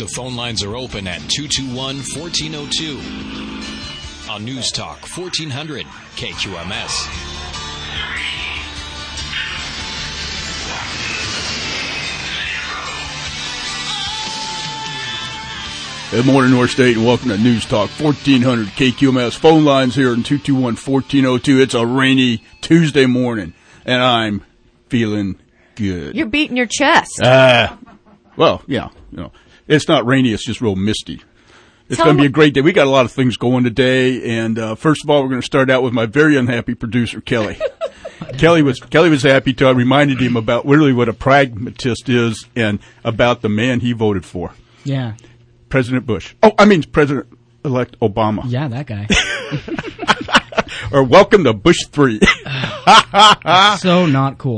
The phone lines are open at 221-1402 on News Talk 1400 KQMS. Good morning, North State, and welcome to News Talk 1400 KQMS. Phone lines here in 221-1402. It's a rainy Tuesday morning, and I'm feeling good. You're beating your chest. Well, yeah, it's not rainy, it's just real misty. It's going to be a great day. We got a lot of things going today, and first of all, we're going to start out with my very unhappy producer, Kelly. Kelly was happy till I reminded him about really what a pragmatist is and about the man he voted for. Yeah. President Bush. Oh, I mean President-elect Obama. Yeah, that guy. Or welcome to Bush 3. So not cool.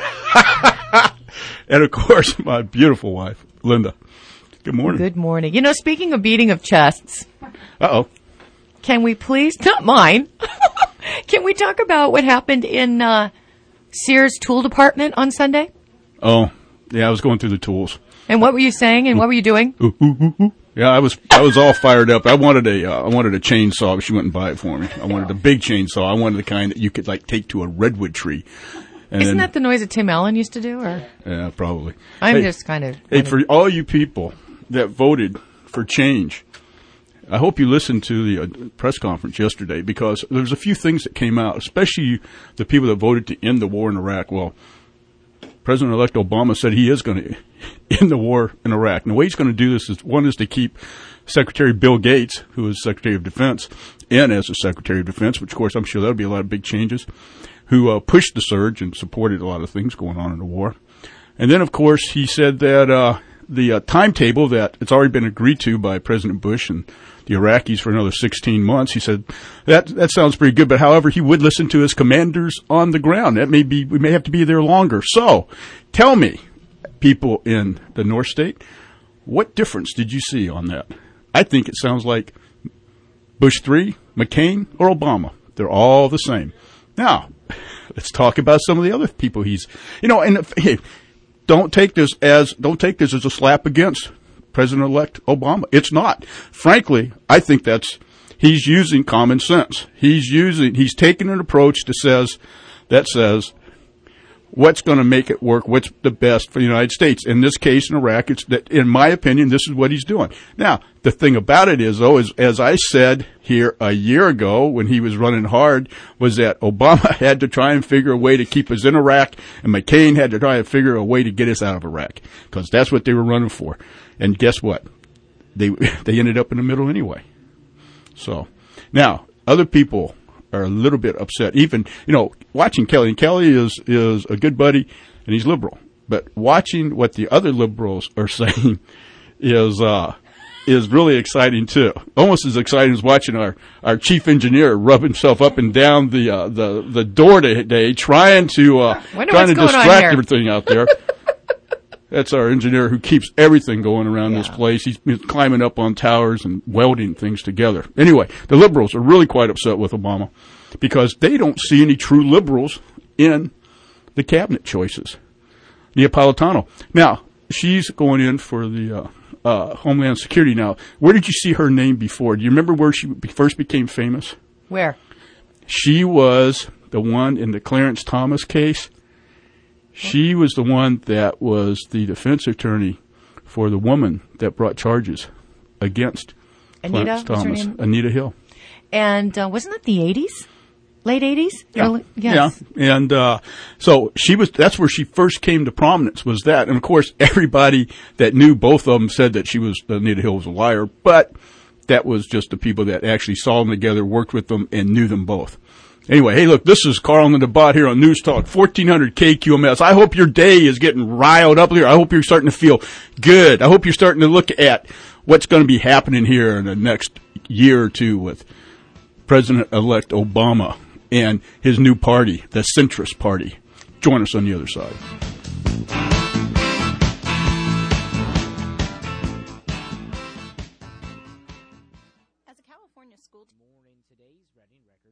And, of course, my beautiful wife, Linda. Good morning. Good morning. You know, speaking of beating of chests. Uh-oh. Can we please, not mine, can we talk about what happened in Sears tool department on Sunday? Oh, yeah, I was going through the tools. And what were you saying and what were you doing? Yeah, I was all fired up. I wanted a chainsaw, but she wouldn't buy it for me. I wanted a big chainsaw. I wanted the kind that you could take to a redwood tree. And Isn't that the noise that Tim Allen used to do? Or? Yeah, probably. I'm just kind of... Hey, for all you people that voted for change, I hope you listened to the press conference yesterday, because there's a few things that came out, especially the people that voted to end the war in Iraq. Well, President-elect Obama said he is going to end the war in Iraq. And the way he's going to do this is, one is to keep Secretary Bill Gates, who is Secretary of Defense, in as a Secretary of Defense, which, of course, I'm sure that'll be a lot of big changes, who pushed the surge and supported a lot of things going on in the war. And then, of course, he said that the timetable that it's already been agreed to by President Bush and the Iraqis for another 16 months, he said that sounds pretty good, but however, he would listen to his commanders on the ground. We may have to be there longer. So tell me, people in the North State, what difference did you see on that? I think it sounds like Bush 3, McCain, or Obama. They're all the same. Now, let's talk about some of the other people hey, don't take this as a slap against President-elect Obama. It's not. Frankly, I think he's using common sense. He's taking an approach that says what's going to make it work, what's the best for the United States. In this case, in Iraq, in my opinion, this is what he's doing. Now, the thing about it is, though, as I said here a year ago when he was running hard, was that Obama had to try and figure a way to keep us in Iraq, and McCain had to try and figure a way to get us out of Iraq, because that's what they were running for. And guess what? They ended up in the middle anyway. So, now, other people are a little bit upset. Even, watching Kelly, and Kelly is a good buddy, and he's liberal. But watching what the other liberals are saying is really exciting too. Almost as exciting as watching our chief engineer rub himself up and down the door today, trying to distract everything out there. That's our engineer who keeps everything going around this place. He's climbing up on towers and welding things together. Anyway, the liberals are really quite upset with Obama because they don't see any true liberals in the cabinet choices. Napolitano. Now, she's going in for the Homeland Security now. Where did you see her name before? Do you remember where she first became famous? Where? She was the one in the Clarence Thomas case. She was the one that was the defense attorney for the woman that brought charges against Clarence Thomas. Anita Hill. And wasn't that the 80s? Late 80s? Yeah. Early? Yes. Yeah. And so that's where she first came to prominence, was that. And, of course, everybody that knew both of them said that Anita Hill was a liar, but that was just the people that actually saw them together, worked with them, and knew them both. Anyway, hey, look, this is Carl and the Bot here on News Talk 1400 KQMS. I hope your day is getting riled up here. I hope you're starting to feel good. I hope you're starting to look at what's going to be happening here in the next year or two with President-elect Obama and his new party, the centrist party. Join us on the other side. As a California school morning, today's Reading Record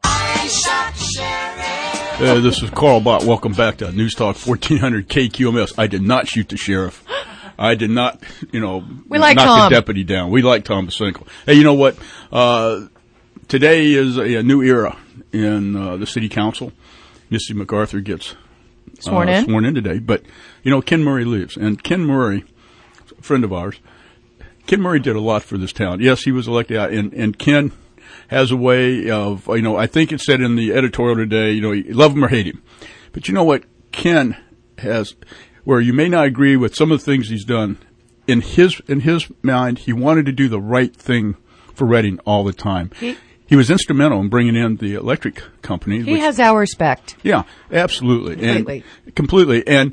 Search. This is Carl Bott. Welcome back to News Talk 1400 KQMS. I did not shoot the sheriff. I did not, We like knock Tom. the deputy down. We like Tom Basinkel. Hey, you know what? Today is a new era in the city council. Missy MacArthur gets Sworn in today. But, Ken Murray leaves. And Ken Murray, a friend of ours, Ken Murray did a lot for this town. Yes, he was elected out. And Ken has a way of, I think it said in the editorial today, you love him or hate him. But you know what? Ken has, where you may not agree with some of the things he's done, in his mind, he wanted to do the right thing for Reading all the time. He was instrumental in bringing in the electric company. He has our respect. Yeah, absolutely. Completely. And,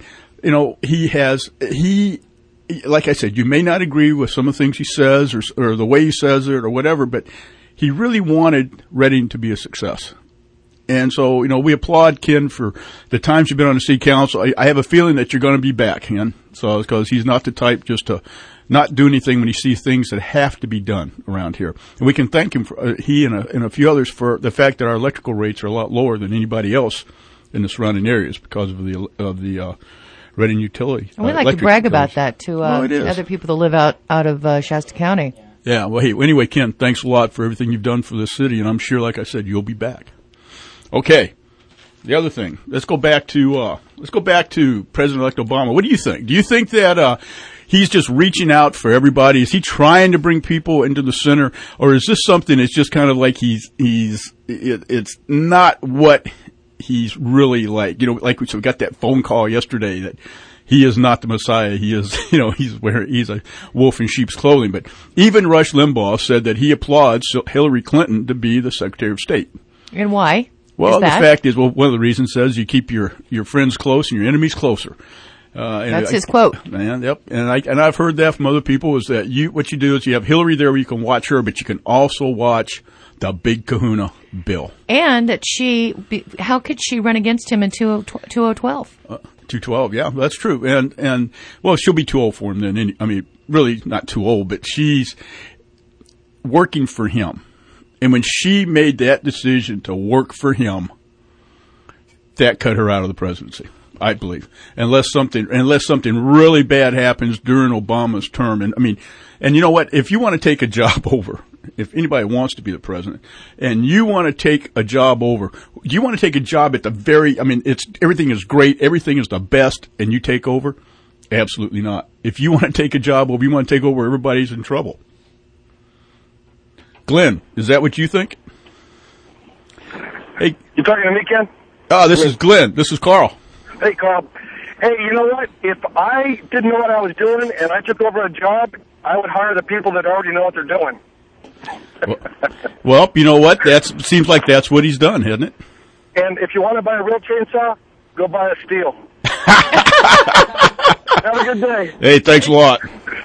like I said, you may not agree with some of the things he says or the way he says it or whatever, but he really wanted Reading to be a success. And so, we applaud Ken for the times you've been on the city council. I have a feeling that you're going to be back, Ken. So, because he's not the type just to not do anything when he sees things that have to be done around here. And we can thank him for, he and a few others for the fact that our electrical rates are a lot lower than anybody else in the surrounding areas because of the Reading utility. And we like to brag about that to other people that live out of Shasta County. Yeah. Well, hey, anyway, Ken, thanks a lot for everything you've done for this city, and I'm sure, like I said, you'll be back. Okay. The other thing, let's go back to President-elect Obama. What do you think? Do you think that he's just reaching out for everybody? Is he trying to bring people into the center, or is this something that's just kind of like it's not what he's really like? Like we got that phone call yesterday that he is not the Messiah. He is, he's a wolf in sheep's clothing. But even Rush Limbaugh said that he applauds Hillary Clinton to be the Secretary of State. And why? Well, the fact is, one of the reasons says you keep your friends close and your enemies closer. That's his quote. Yep. And I've heard that from other people is that what you do is you have Hillary there where you can watch her, but you can also watch the big kahuna, Bill. And that how could she run against him in 2012? 212, yeah, that's true. And well, she'll be too old for him then. Really not too old, but she's working for him. And when she made that decision to work for him, that cut her out of the presidency, I believe. Unless something really bad happens during Obama's term. And you know what? If you want to take a job over, if anybody wants to be the president, and you want to take a job over, do you want to take a job at the everything is great, everything is the best, and you take over? Absolutely not. If you want to take a job over, you want to take over, everybody's in trouble. Glenn, is that what you think? Hey, you talking to me, Ken? This is Glenn. This is Carl. Hey, Carl. Hey, you know what? If I didn't know what I was doing and I took over a job, I would hire the people that already know what they're doing. Well, you know what? Seems like that's what he's done, hasn't it? And if you want to buy a real chainsaw, go buy a steel. Have a good day. Hey, thanks a lot.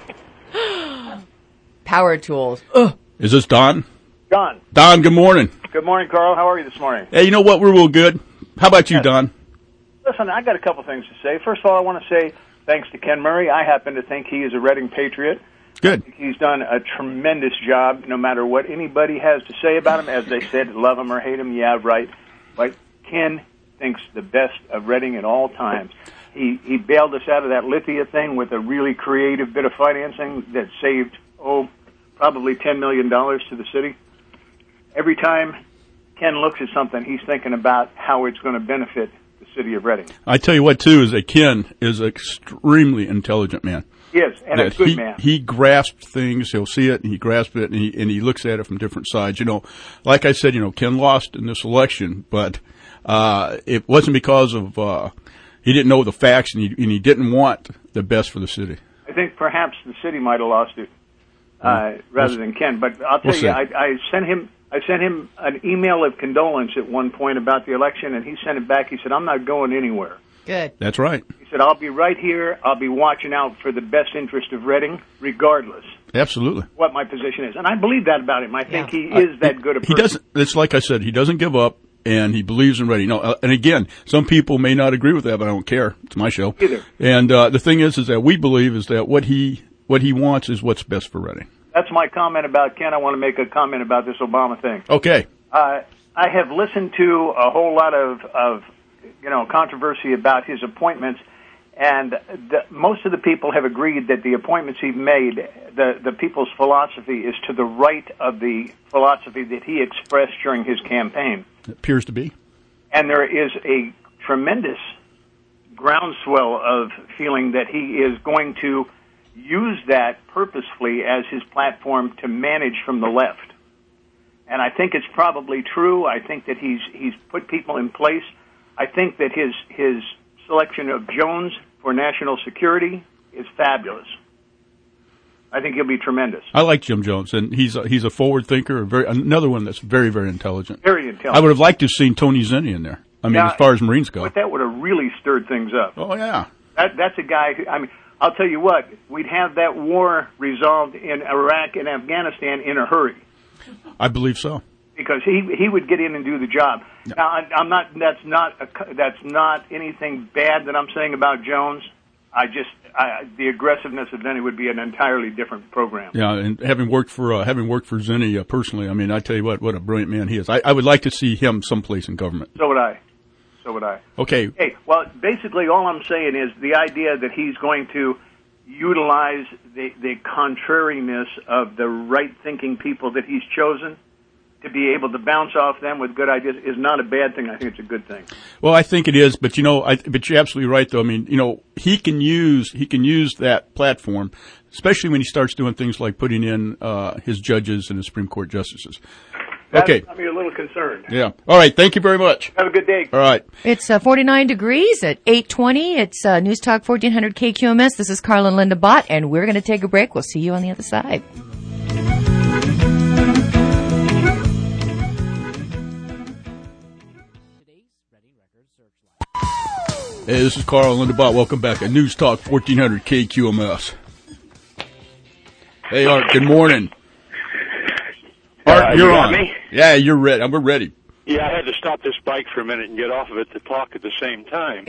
Power tools. Is this Don? Don. Don, good morning. Good morning, Carl. How are you this morning? Hey, you know what? We're real good. How about you, Don? Listen, I got a couple things to say. First of all, I want to say thanks to Ken Murray. I happen to think he is a Reading patriot. Good. He's done a tremendous job, no matter what anybody has to say about him. As they said, love him or hate him, yeah, right. But Ken thinks the best of Reading at all times. He bailed us out of that Lithia thing with a really creative bit of financing that saved, probably $10 million to the city. Every time Ken looks at something, he's thinking about how it's going to benefit the city of Reading. I tell you what, too, is that Ken is an extremely intelligent man. He is, and a good man. He grasps things. He'll see it, and he grasps it, and he looks at it from different sides. Like I said, Ken lost in this election, but it wasn't because of he didn't know the facts, and he didn't want the best for the city. I think perhaps the city might have lost it rather than Ken. But I'll tell you, I sent him an email of condolence at one point about the election, and he sent it back. He said, "I'm not going anywhere." Good. That's right. He said, "I'll be right here. I'll be watching out for the best interest of Reading, regardless." Absolutely. What my position is. And I believe that about him. I think he is that good a person. He doesn't, it's like I said, he doesn't give up, and he believes in Reading. And again, some people may not agree with that, but I don't care. It's my show. Either. And the thing is that we believe is that what he wants is what's best for Reading. That's my comment about Ken. I want to make a comment about this Obama thing. Okay. I have listened to a whole lot of controversy about his appointments, And most of the people have agreed that the appointments he made, the people's philosophy is to the right of the philosophy that he expressed during his campaign. It appears to be. And there is a tremendous groundswell of feeling that he is going to use that purposefully as his platform to manage from the left. And I think it's probably true. I think that he's put people in place. I think that his selection of Jones for national security is fabulous. I think he'll be tremendous. I like Jim Jones, and he's a forward thinker. Another one that's very, very intelligent. Very intelligent. I would have liked to have seen Tony Zinni in there. I mean, as far as Marines go. But that would have really stirred things up. Oh, yeah. That's a guy who, I mean, I'll tell you what, we'd have that war resolved in Iraq and Afghanistan in a hurry. I believe so. Because he would get in and do the job. No. Now, I'm not. That's not anything bad that I'm saying about Jones. The aggressiveness of Zinni would be an entirely different program. Yeah, and having worked for Zinni personally, I mean, I tell you what a brilliant man he is. I would like to see him someplace in government. So would I. Okay. Hey, well, basically, all I'm saying is the idea that he's going to utilize the contrariness of the right-thinking people that he's chosen to be able to bounce off them with good ideas is not a bad thing. I think it's a good thing. Well, I think it is, but but you're absolutely right, though. I mean, he can use that platform, especially when he starts doing things like putting in his judges and his Supreme Court justices. Okay. I'm a little concerned. Yeah. All right. Thank you very much. Have a good day. All right. It's 49 degrees at 8:20. It's News Talk 1400 KQMS. This is Carl and Linda Bott, and we're going to take a break. We'll see you on the other side. Hey, this is Carl and Linda Bott. Welcome back at News Talk 1400 KQMS. Hey, Art. Good morning. Art, you're on. Me? Yeah, you're ready. We're ready. Yeah, I had to stop this bike for a minute and get off of it to talk at the same time.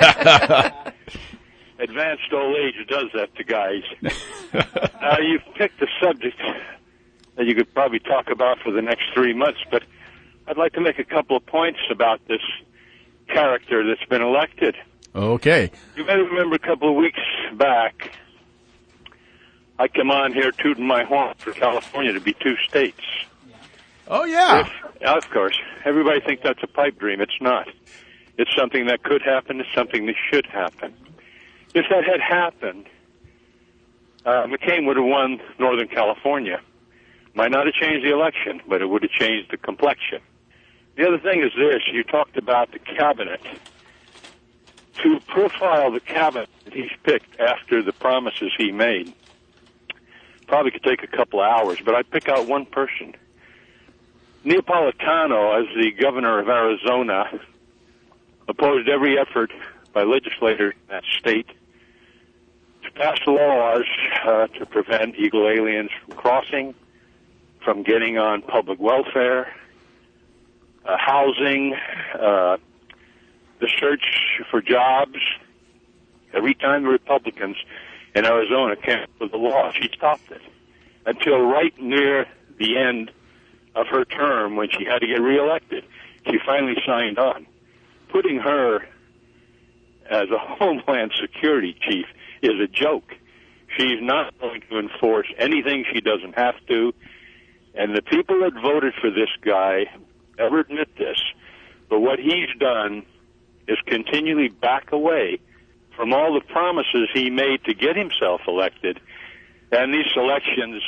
Advanced old age does that to guys. You've picked a subject that you could probably talk about for the next 3 months, but I'd like to make a couple of points about this character that's been elected. Okay. You may remember a couple of weeks back, I came on here tooting my horn for California to be 2 states. Oh, yeah. Of course. Everybody thinks that's a pipe dream. It's not. It's something that could happen. It's something that should happen. If that had happened, McCain would have won Northern California. Might not have changed the election, but it would have changed the complexion. The other thing is this. You talked about the cabinet. To profile the cabinet that he's picked after the promises he made probably could take a couple of hours, but I'd pick out one person. Napolitano, as the governor of Arizona, opposed every effort by legislators in that state to pass laws to prevent illegal aliens from crossing, from getting on public welfare, housing, the search for jobs. Every time the Republicans in Arizona came up with a law, she stopped it. Until right near the end of her term, when she had to get reelected, she finally signed on. Putting her as a Homeland Security chief is a joke. She's not going to enforce anything she doesn't have to. And the people that voted for this guy never admit this, but what he's done is continually back away from all the promises he made to get himself elected, and these elections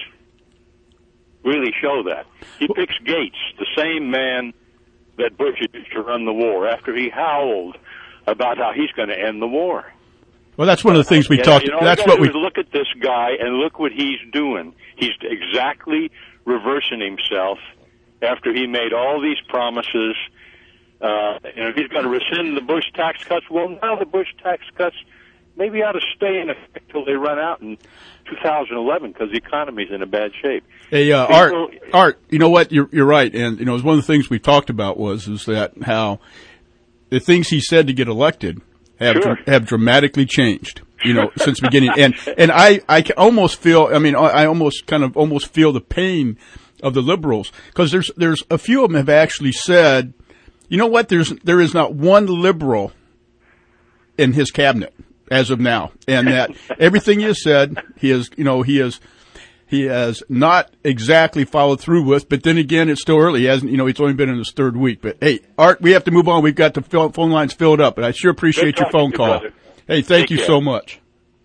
really show that. He picks Gates, the same man that Bush used to run the war, after he howled about how he's going to end the war. Well, that's one of the things we talked. That's what we look at this guy and look what he's doing. He's exactly reversing himself after he made all these promises. And if he's going to rescind the Bush tax cuts, well, now the Bush tax cuts maybe ought to stay in effect till they run out in 2011 because the economy's in a bad shape. Hey, Art, you know what? You're right. And, it's one of the things we talked about is that how the things he said to get elected have dramatically changed, since the beginning. And I can almost feel, I almost feel the pain of the liberals, because there's a few of them have actually said, you know what, there is not one liberal in his cabinet. as of now, and that everything he has said, he has not exactly followed through with, but then again, it's still early. He hasn't, it's only been in his third week. But hey, Art, we have to move on. We've got the phone lines filled up, but I sure appreciate your phone call. Brother. Hey, thank you so much.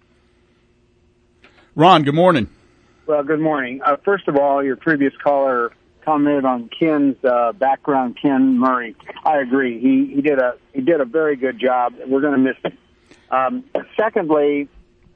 Ron, good morning. Well, good morning. First of all, your previous caller commented on Ken's background, Ken Murray. I agree. He did a very good job. We're going to miss him. Secondly,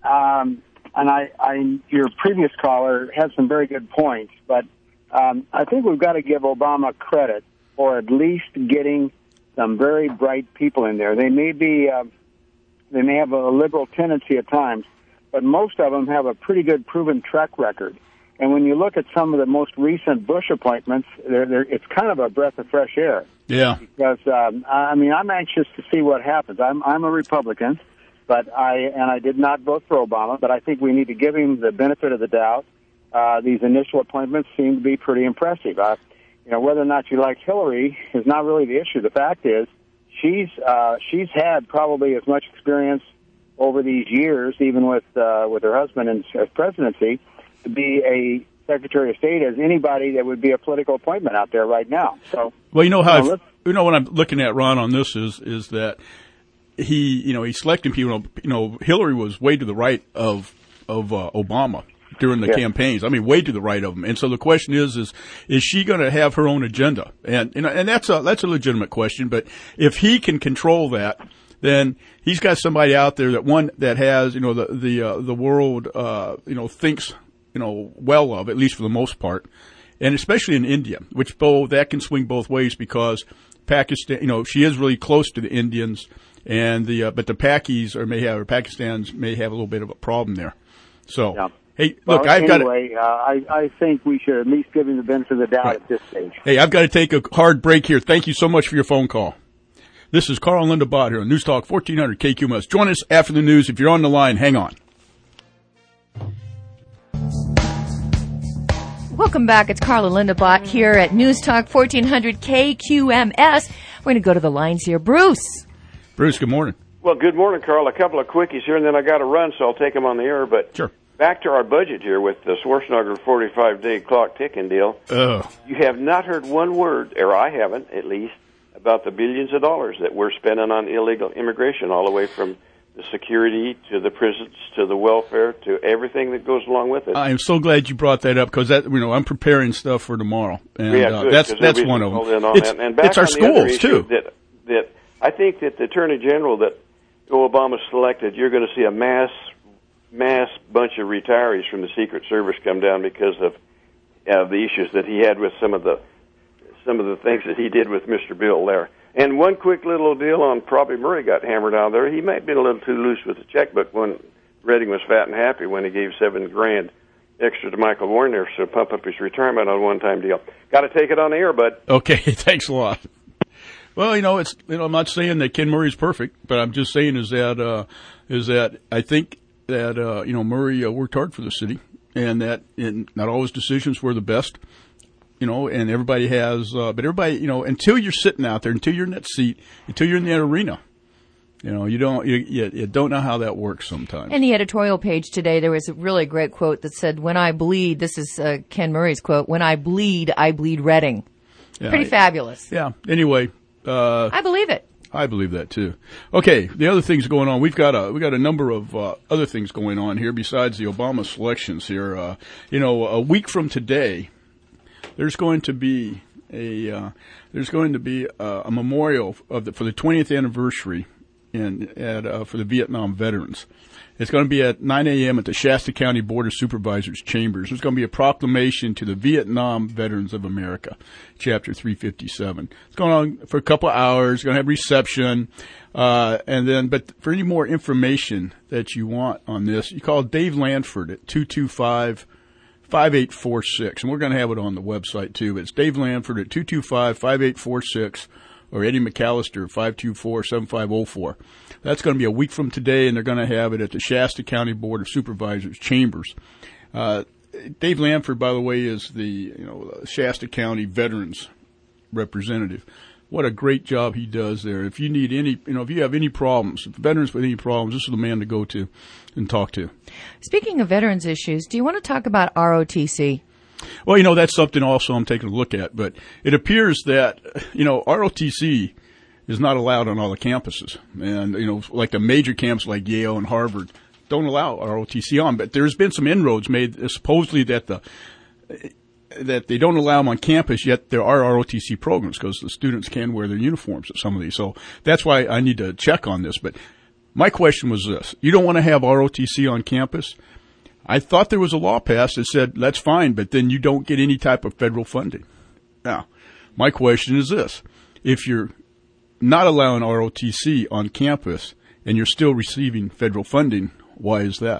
your previous caller had some very good points, but I think we've got to give Obama credit for at least getting some very bright people in there. They may have a liberal tendency at times, but most of them have a pretty good proven track record. And when you look at some of the most recent Bush appointments, it's kind of a breath of fresh air. Yeah. Because I'm anxious to see what happens. I'm a Republican. But I did not vote for Obama, but I think we need to give him the benefit of the doubt. These initial appointments seem to be pretty impressive. Whether or not you like Hillary is not really the issue. The fact is, she's had probably as much experience over these years, even with her husband in his presidency, to be a Secretary of State as anybody that would be a political appointment out there right now. So, well, what I'm looking at, Ron, on this is that he's selecting people. Hillary was way to the right of Obama during the campaigns. I mean, way to the right of him. And so the question is she going to have her own agenda? And that's a legitimate question. But if he can control that, then he's got somebody out there that has the world thinks well of, at least for the most part, and especially in India, which that can swing both ways because Pakistan, she is really close to the Indians. And but the Pakistans may have a little bit of a problem there. So, yeah. Hey, look, I think we should at least give him the benefit of the doubt at this stage. Hey, I've got to take a hard break here. Thank you so much for your phone call. This is Carl and Linda Bott here on News Talk 1400 KQMS. Join us after the news. If you're on the line, hang on. Welcome back. It's Carl and Linda Bott here at News Talk 1400 KQMS. We're going to go to the lines here. Bruce, good morning. Well, good morning, Carl. A couple of quickies here, and then I got to run, so I'll take them on the air. But sure. Back to our budget here with the Schwarzenegger 45-day clock ticking deal. You have not heard one word, or I haven't, at least, about the billions of dollars that we're spending on illegal immigration, all the way from the security to the prisons to the welfare to everything that goes along with it. I am so glad you brought that up because I'm preparing stuff for tomorrow, and that's one of them. It's our schools too. That I think that the Attorney General that Obama selected, you're going to see a mass bunch of retirees from the Secret Service come down because of the issues that he had with some of the things that he did with Mr. Bill there. And one quick little deal on probably Murray got hammered out there. He might have been a little too loose with the checkbook when Redding was fat and happy when he gave $7,000 extra to Michael Warner to pump up his retirement on a one-time deal. Got to take it on the air, bud. Okay, thanks a lot. Well, I'm not saying that Ken Murray's perfect, but I'm just saying is that I think that Murray worked hard for the city, and that not all his decisions were the best. And everybody has, but everybody, until you're sitting out there, until you're in that seat, until you're in that arena, you don't know how that works sometimes. In the editorial page today, there was a really great quote that said, "When I bleed," this is Ken Murray's quote, "When I bleed Redding." Yeah, pretty fabulous. Yeah. Anyway, I believe it. I believe that too. Okay, the other things going on. We've got a number of other things going on here besides the Obama selections here. A week from today, there's going to be a memorial for the 20th anniversary for the Vietnam veterans. It's going to be at 9 a.m. at the Shasta County Board of Supervisors chambers. There's going to be a proclamation to the Vietnam Veterans of America, Chapter 357. It's going on for a couple of hours. It's going to have reception. But for any more information that you want on this, you call Dave Lanford at 225-5846. And we're going to have it on the website too. It's Dave Lanford at 225-5846 or Eddie McAllister, 524-7504. That's going to be a week from today, and they're going to have it at the Shasta County Board of Supervisors chambers. Dave Lanford, by the way, is the Shasta County Veterans representative. what a great job he does there. If you need any, if you have any problems, veterans with any problems, this is the man to go to and talk to. Speaking of veterans issues, do you want to talk about ROTC? Well, that's something also I'm taking a look at, but it appears that, ROTC is not allowed on all the campuses. And, like the major camps like Yale and Harvard don't allow ROTC on, but there's been some inroads made supposedly that they don't allow them on campus, yet there are ROTC programs because the students can wear their uniforms at some of these. So that's why I need to check on this. But my question was this. You don't want to have ROTC on campus? I thought there was a law passed that said that's fine, but then you don't get any type of federal funding. Now, my question is this. If you're not allowing ROTC on campus and you're still receiving federal funding, why is that?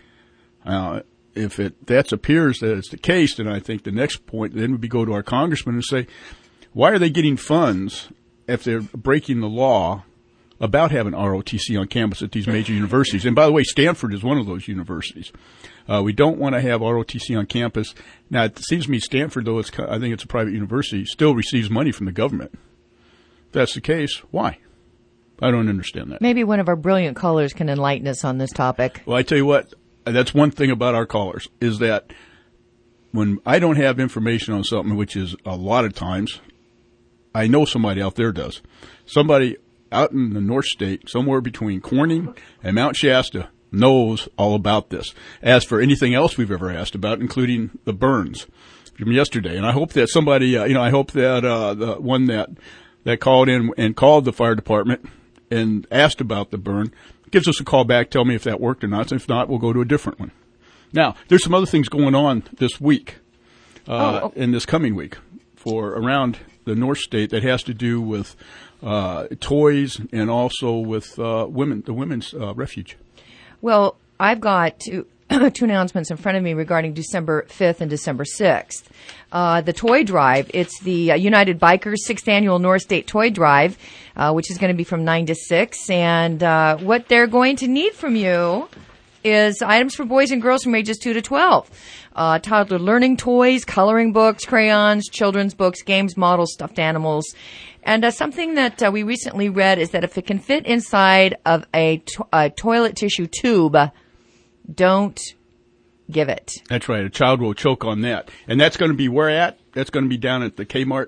If that appears that it's the case, then I think the next point then would be go to our congressman and say, why are they getting funds if they're breaking the law about having ROTC on campus at these major universities? And by the way, Stanford is one of those universities. We don't want to have ROTC on campus. Now, it seems to me Stanford, though I think it's a private university, still receives money from the government. If that's the case, why? I don't understand that. Maybe one of our brilliant callers can enlighten us on this topic. Well, I tell you what, that's one thing about our callers, is that when I don't have information on something, which is a lot of times, I know somebody out there does. Somebody out in the North State, somewhere between Corning and Mount Shasta, knows all about this. As for anything else we've ever asked about, including the burns from yesterday. And I hope that somebody, I hope that the one that called in and called the fire department and asked about the burn gives us a call back, tell me if that worked or not. If not, we'll go to a different one. Now, there's some other things going on this week, in this coming week, for around the North State that has to do with toys and also with the women's refuge. Well, I've got two announcements in front of me regarding December 5th and December 6th. The toy drive, it's the United Bikers 6th Annual North State Toy Drive, which is going to be from 9 to 6. And what they're going to need from you is items for boys and girls from ages 2 to 12. Toddler learning toys, coloring books, crayons, children's books, games, models, stuffed animals. And something that we recently read is that if it can fit inside of a toilet tissue tube, don't give it. That's right. A child will choke on that. And that's going to be where at? That's going to be down at the Kmart?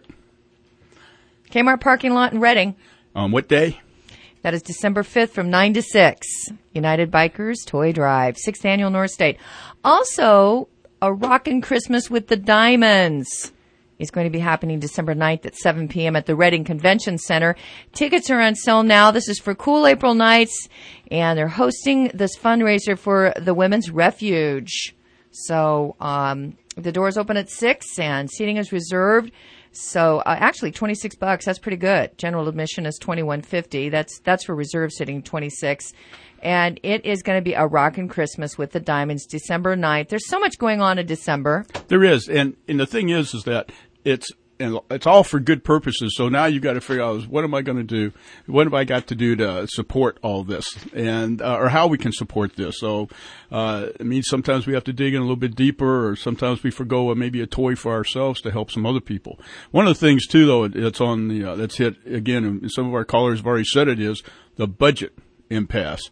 Kmart parking lot in Reading. On what day? That is December 5th from 9 to 6. United Bikers Toy Drive, 6th Annual North State. Also, a Rockin' Christmas with the Diamonds is going to be happening December 9th at 7 p.m. at the Reading Convention Center. Tickets are on sale now. This is for cool April nights, and they're hosting this fundraiser for the Women's Refuge. So the doors open at 6, and seating is reserved. So actually, $26. That's pretty good. General admission is $21.50. That's for reserve sitting, $26. And it is going to be a rockin' Christmas with the Diamonds, December 9th. There's so much going on in December. There is, and the thing is that it's all for good purposes. So now you've got to figure out, what am I going to do? What have I got to do to support all this, and or how we can support this? So it means sometimes we have to dig in a little bit deeper, or sometimes we forgo maybe a toy for ourselves to help some other people. One of the things too, though, that's on the that's hit again, and some of our callers have already said it, is the budget impasse.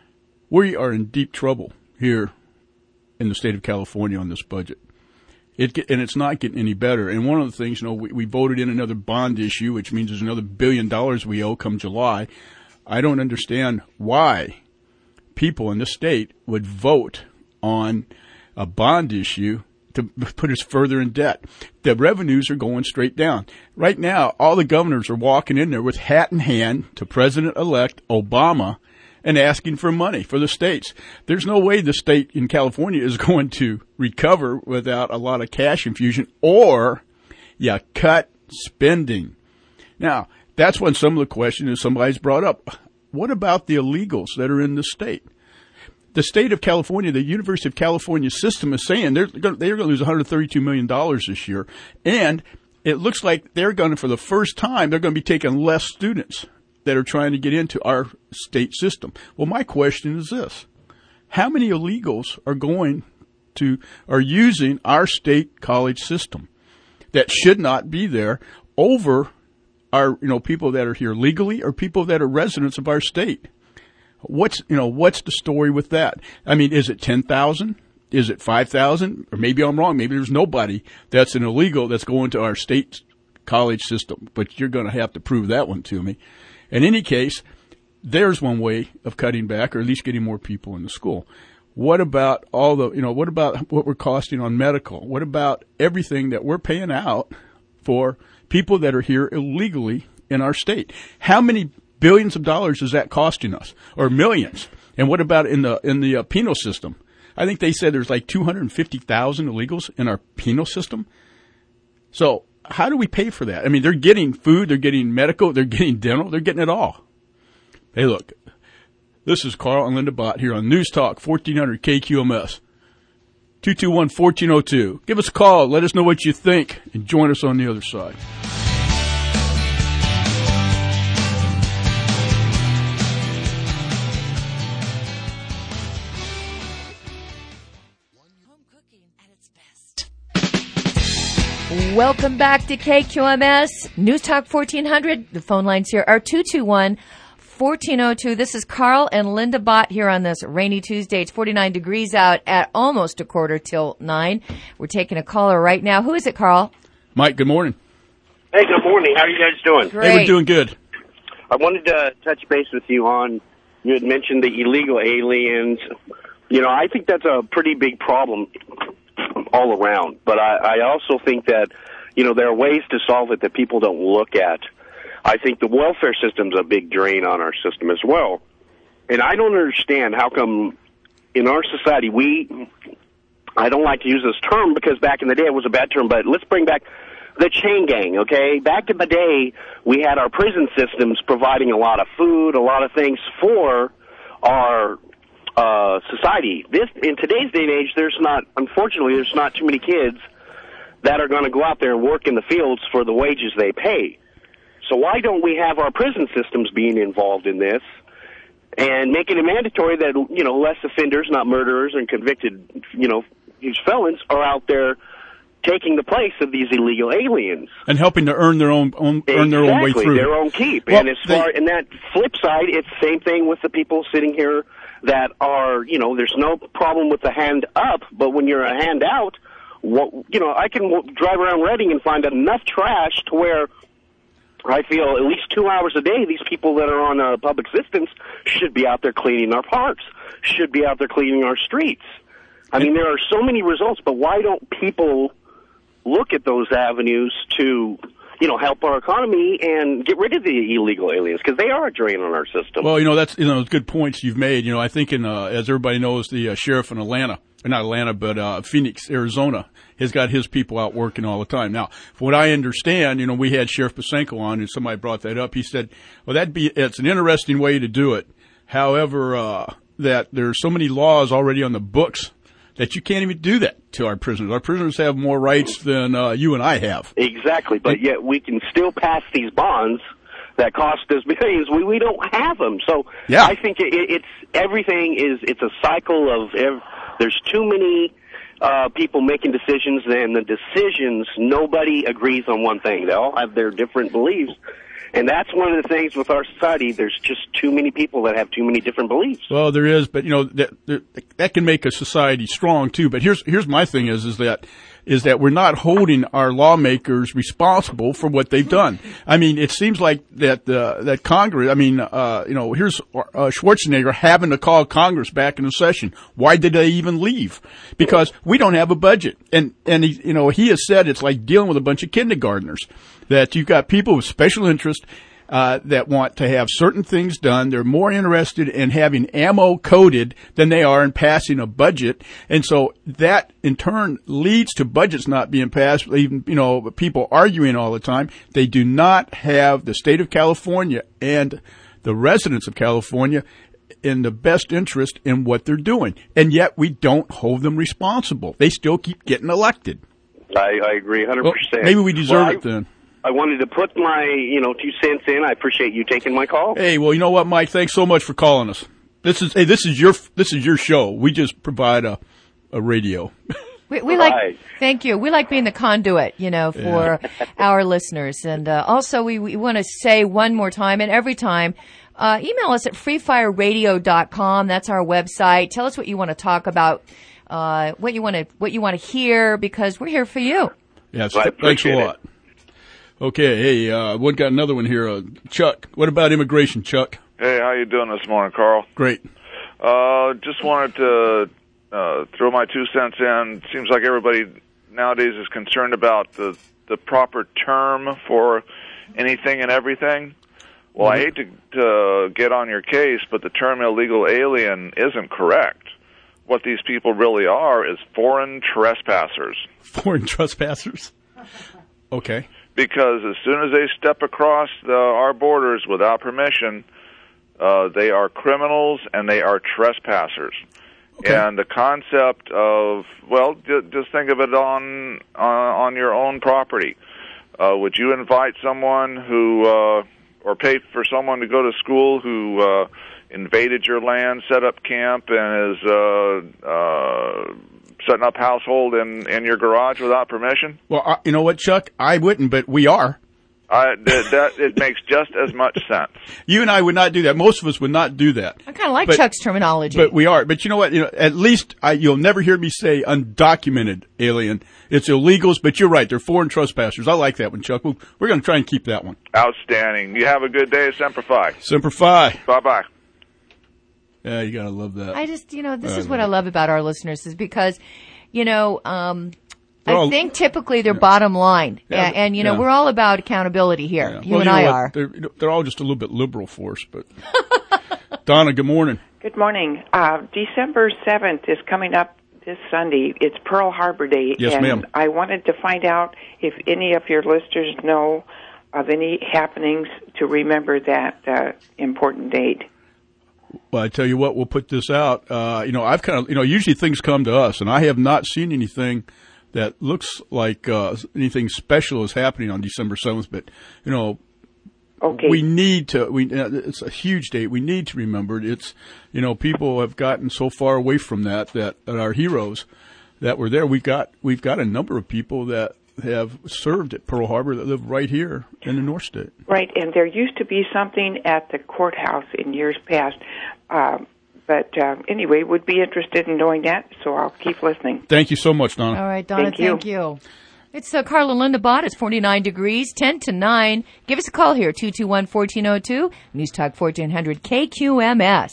We are in deep trouble here in the state of California on this budget. And it's not getting any better. And one of the things, we voted in another bond issue, which means there's another $1 billion we owe come July. I don't understand why people in this state would vote on a bond issue to put us further in debt. The revenues are going straight down. Right now, all the governors are walking in there with hat in hand to President-elect Obama and asking for money for the states. There's no way the state in California is going to recover without a lot of cash infusion, or you cut spending. Now, that's when some of the question is somebody's brought up. What about the illegals that are in the state? The state of California, the University of California system is saying they're going to lose $132 million this year, and it looks like they're going to, for the first time, they're going to be taking less students that are trying to get into our state system. Well, my question is this. How many illegals are using our state college system that should not be there over are, people that are here legally or people that are residents of our state? What's the story with that? I mean, is it 10,000? Is it 5,000? Or maybe I'm wrong. Maybe there's nobody that's an illegal that's going to our state college system, but you're going to have to prove that one to me. In any case, there's one way of cutting back or at least getting more people in the school. What about what about what we're costing on medical? What about everything that we're paying out for people that are here illegally in our state? How many billions of dollars is that costing us, or millions? And what about in the penal system? I think they said there's like 250,000 illegals in our penal system. So how do we pay for that? I mean, they're getting food, they're getting medical, they're getting dental, they're getting it all. Hey, look, this is Carl and Linda Bott here on News Talk 1400 KQMS. 221-1402. Give us a call. Let us know what you think, and join us on the other side. Welcome back to KQMS News Talk 1400. The phone lines here are 221-1402. This is Carl and Linda Bott here on this rainy Tuesday. It's 49 degrees out at almost 8:45. We're taking a caller right now. Who is it, Carl? Mike, good morning. Hey, good morning. How are you guys doing? Great. Hey, we're doing good. I wanted to touch base with you on, you had mentioned the illegal aliens. I think that's a pretty big problem all around. But I also think that, there are ways to solve it that people don't look at. I think the welfare system's a big drain on our system as well. And I don't understand how come in our society I don't like to use this term because back in the day it was a bad term, but let's bring back the chain gang, okay? Back in the day, we had our prison systems providing a lot of food, a lot of things for our society. In today's day and age, unfortunately, there's not too many kids that are going to go out there and work in the fields for the wages they pay. So why don't we have our prison systems being involved in this and making it mandatory that, less offenders, not murderers and convicted, huge felons are out there taking the place of these illegal aliens and helping to earn their own way through. Their own keep. Well, and that flip side, it's the same thing with the people sitting here that are, there's no problem with the hand up, but when you're a hand out, I can drive around Reading and find enough trash to where I feel at least 2 hours a day these people that are on public assistance should be out there cleaning our parks, should be out there cleaning our streets. I mean, there are so many results, but why don't people look at those avenues to, help our economy and get rid of the illegal aliens? Because they are a drain on our system. Well, that's, good points you've made. I think as everybody knows, the sheriff in Phoenix, Arizona, has got his people out working all the time. Now, from what I understand, we had Sheriff Pasenko on, and somebody brought that up. He said, well, it's an interesting way to do it. However, that there's so many laws already on the books that you can't even do that to our prisoners. Our prisoners have more rights than you and I have. Exactly, but yet we can still pass these bonds that cost us millions. We don't have them. So yeah. I think it's a cycle of there's too many people making decisions, and the decisions, nobody agrees on one thing. They all have their different beliefs. And that's one of the things with our society. There's just too many people that have too many different beliefs. Well, there is, but that can make a society strong too. But here's my thing is that we're not holding our lawmakers responsible for what they've done. I mean, it seems like that Congress. I mean, here's Schwarzenegger having to call Congress back into session. Why did they even leave? Because we don't have a budget, and he has said it's like dealing with a bunch of kindergartners. That you've got people with special interest that want to have certain things done. They're more interested in having ammo coded than they are in passing a budget. And so that, in turn, leads to budgets not being passed, even, people arguing all the time. They do not have the state of California and the residents of California in the best interest in what they're doing. And yet we don't hold them responsible. They still keep getting elected. I agree 100%. Well, maybe we deserve it then. I wanted to put my, 2 cents in. I appreciate you taking my call. Hey, well, you know what, Mike? Thanks so much for calling us. This is your show. We just provide a radio. We Right. like, thank you. We like being the conduit, for our listeners. And also, we want to say one more time, and every time, email us at freefireradio.com. That's our website. Tell us what you want to talk about, what you want to hear, because we're here for you. Yes, Well, thanks a lot. Okay, hey, we got another one here. Chuck, what about immigration, Chuck? Hey, how you doing this morning, Carl? Great. Just wanted to throw my 2 cents in. Seems like everybody nowadays is concerned about the proper term for anything and everything. Well, I hate to get on your case, but the term illegal alien isn't correct. What these people really are is foreign trespassers. Foreign trespassers? Okay. Because as soon as they step across our borders without permission, they are criminals and they are trespassers. Okay. And the concept of, well, just think of it on your own property. Would you invite someone who, or pay for someone to go to school who invaded your land, set up camp, and is setting up household in your garage without permission? Well, you know what, Chuck? I wouldn't, but we are. It makes just as much sense. You and I would not do that. Most of us would not do that. I kind of like Chuck's terminology. But we are. But you know what? At least you'll never hear me say undocumented alien. It's illegals, but you're right. They're foreign trespassers. I like that one, Chuck. We're going to try and keep that one. Outstanding. You have a good day. Semper Fi. Semper Fi. Bye-bye. Yeah, you got to love that. I just, this is what I love about our listeners is because, I think typically they're bottom line. Yeah, and we're all about accountability here. Yeah. You and I are. They're all just a little bit liberal for us, but Donna, good morning. Good morning. December 7th is coming up this Sunday. It's Pearl Harbor Day. Yes, and ma'am. I wanted to find out if any of your listeners know of any happenings to remember that important date. Well, I tell you what, we'll put this out. I've kind of, usually things come to us, and I have not seen anything that looks like anything special is happening on December 7th. But, okay. We need to. It's a huge date. We need to remember it. It's, people have gotten so far away from that our heroes that were there. We've got a number of people that have served at Pearl Harbor that live right here in the North State. Right, and there used to be something at the courthouse in years past. But anyway, would be interested in knowing that, so I'll keep listening. Thank you so much, Donna. All right, Donna, thank you. It's Carla Linda Bott. It's 49 degrees, 10 to 9. Give us a call here, 221-1402, News Talk 1400 KQMS.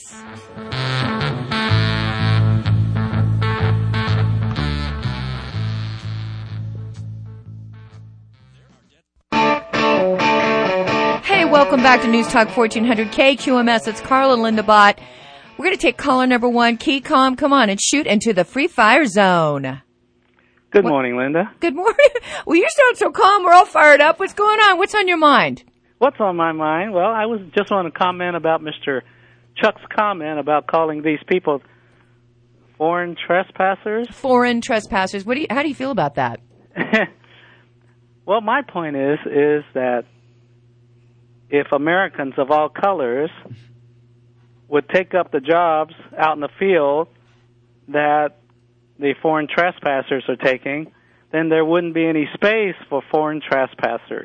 Hey, welcome back to News Talk 1400 KQMS. It's Carla Linda Bott. We're going to take caller number 1. Keycom, come on and shoot into the free fire zone. Good morning, Linda. Good morning. Well, you sound so calm. We're all fired up. What's going on? What's on your mind? What's on my mind? Well, I was just want to comment about Mr. Chuck's comment about calling these people foreign trespassers. Foreign trespassers. How do you feel about that? Well, my point is that if Americans of all colors would take up the jobs out in the field that the foreign trespassers are taking, then there wouldn't be any space for foreign trespassers.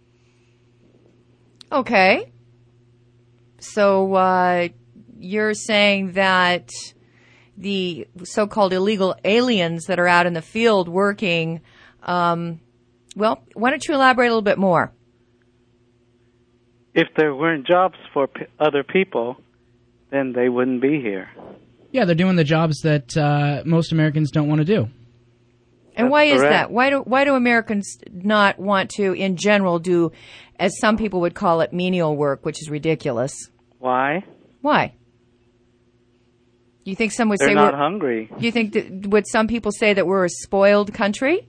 Okay. So you're saying that the so-called illegal aliens that are out in the field working, well, why don't you elaborate a little bit more? If there weren't jobs for other people, then they wouldn't be here. Yeah, they're doing the jobs that most Americans don't want to do. And why is that? Why do Americans not want to, in general, do, as some people would call it, menial work, which is ridiculous? Why? Why? You think some would They're say not hungry. You think would some people say that we're a spoiled country?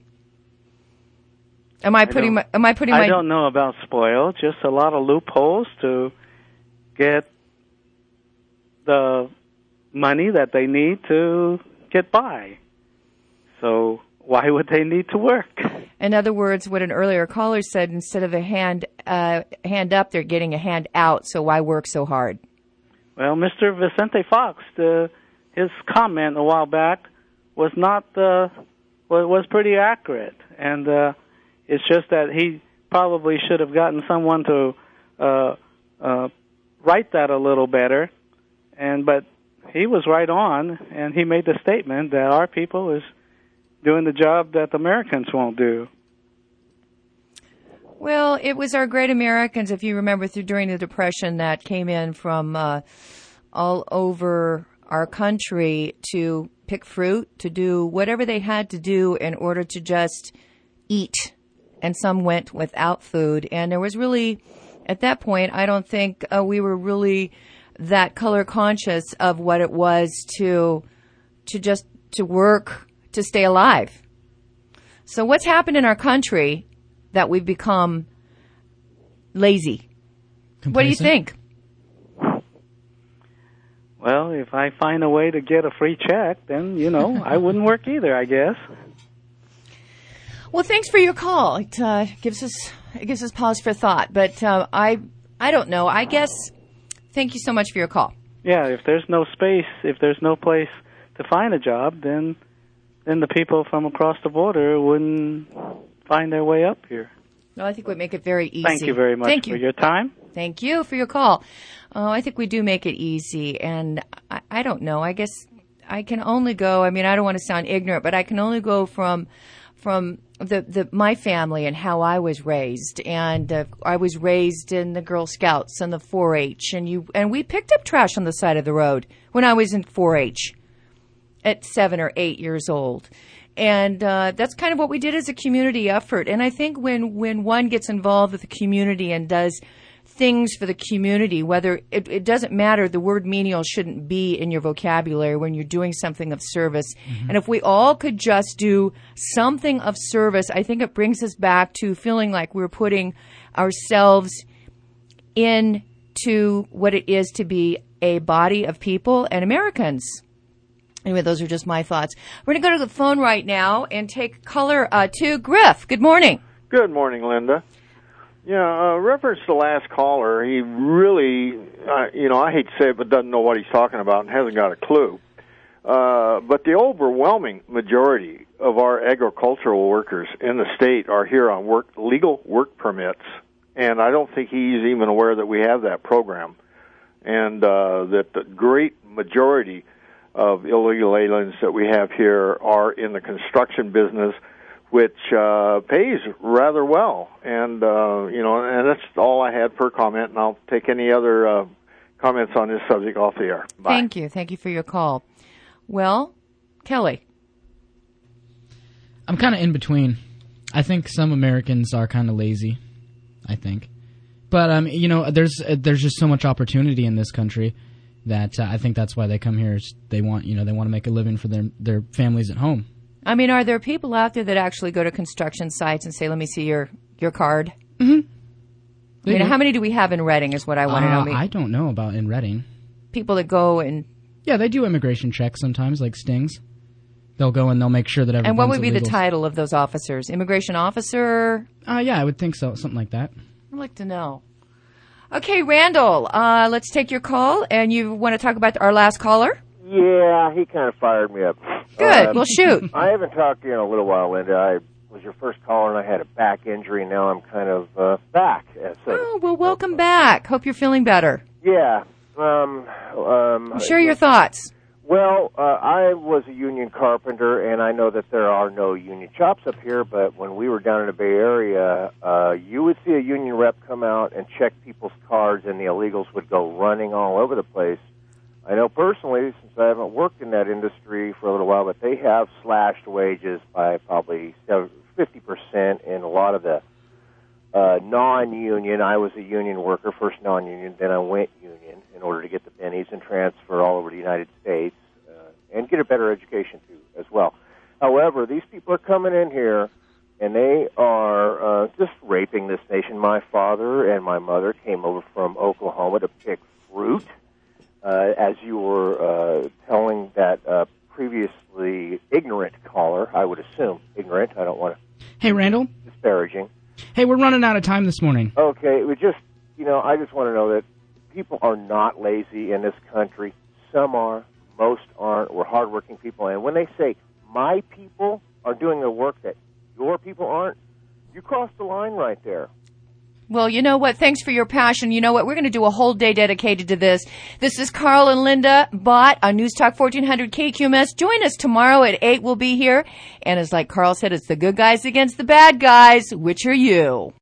I don't know about spoiled. Just a lot of loopholes to get the money that they need to get by. So why would they need to work? In other words, what an earlier caller said, instead of a hand up, they're getting a hand out. So why work so hard? Well, Mr. Vicente Fox, his comment a while back was not the was pretty accurate, and it's just that he probably should have gotten someone to write that a little better, but he was right on, and he made the statement that our people is doing the job that the Americans won't do. Well, it was our great Americans, if you remember, during the Depression that came in from all over our country to pick fruit, to do whatever they had to do in order to just eat. And some went without food. And there was really, at that point, I don't think we were really that color conscious of what it was to work, to stay alive. So what's happened in our country that we've become lazy? Complacent? What do you think? Well, if I find a way to get a free check, then, I wouldn't work either, I guess. Well, thanks for your call. It gives us pause for thought. But I don't know. I guess thank you so much for your call. Yeah, if there's no space, if there's no place to find a job, then the people from across the border wouldn't find their way up here. No, I think we make it very easy. Thank you very much for your time. Thank you for your call. I think we do make it easy, and I don't know. I guess I can only go. I mean, I don't want to sound ignorant, but I can only go from my family and how I was raised, and I was raised in the Girl Scouts and the 4-H, and we picked up trash on the side of the road when I was in 4-H at 7 or 8 years old. And that's kind of what we did as a community effort. And I think when one gets involved with the community and does things for the community, whether it doesn't matter, the word menial shouldn't be in your vocabulary when you're doing something of service. Mm-hmm. And if we all could just do something of service, I think it brings us back to feeling like we're putting ourselves into what it is to be a body of people and Americans. Anyway, those are just my thoughts. We're going to go to the phone right now and take caller 2, Griff. Good morning. Good morning, Linda. Yeah, reference to the last caller, he really, I hate to say it, but doesn't know what he's talking about and hasn't got a clue. But the overwhelming majority of our agricultural workers in the state are here on legal work permits, and I don't think he's even aware that we have that program, and that the great majority of illegal aliens that we have here are in the construction business, which pays rather well. And, and that's all I had per comment, and I'll take any other comments on this subject off the air. Bye. Thank you. Thank you for your call. Well, Kelly. I'm kind of in between. I think some Americans are kind of lazy, I think. But, there's just so much opportunity in this country that I think that's why they come here. They want to make a living for their families at home. I mean, are there people out there that actually go to construction sites and say, "Let me see your card"? Mm-hmm. How many do we have in Reading? Is what I want to know. I don't know about in Reading. People that go and they do immigration checks sometimes, like stings. They'll go and they'll make sure that everyone's And what would be illegal. the title of those officers? Immigration officer? Yeah, I would think so, something like that. I'd like to know. Okay, Randall, let's take your call, and you want to talk about our last caller? Yeah, he kind of fired me up. Good, well, shoot. I haven't talked to you in a little while, Linda. I was your first caller, and I had a back injury, and now I'm kind of back. Oh, well, welcome back. Hope you're feeling better. Yeah. Share your thoughts. Well, I was a union carpenter, and I know that there are no union shops up here, but when we were down in the Bay Area, you would see a union rep come out and check people's cards, and the illegals would go running all over the place. I know personally, since I haven't worked in that industry for a little while, but they have slashed wages by probably 50% in a lot of the non-union. I was a union worker, first non-union, then I went union in order to get the pennies and transfer all over the United States and get a better education, too, as well. However, these people are coming in here, and they are just raping this nation. My father and my mother came over from Oklahoma to pick fruit, as you were telling that previously ignorant caller, I would assume ignorant. I don't want to... Hey, Randall? Disparaging. Hey, we're running out of time this morning. Okay, we just, I just want to know that people are not lazy in this country. Some are, most aren't. We're hardworking people. And when they say, my people are doing the work that your people aren't, you cross the line right there. Well, you know what? Thanks for your passion. You know what? We're going to do a whole day dedicated to this. This is Carl and Linda Bott on News Talk 1400 KQMS. Join us tomorrow at 8. We'll be here. And as like Carl said, it's the good guys against the bad guys. Which are you?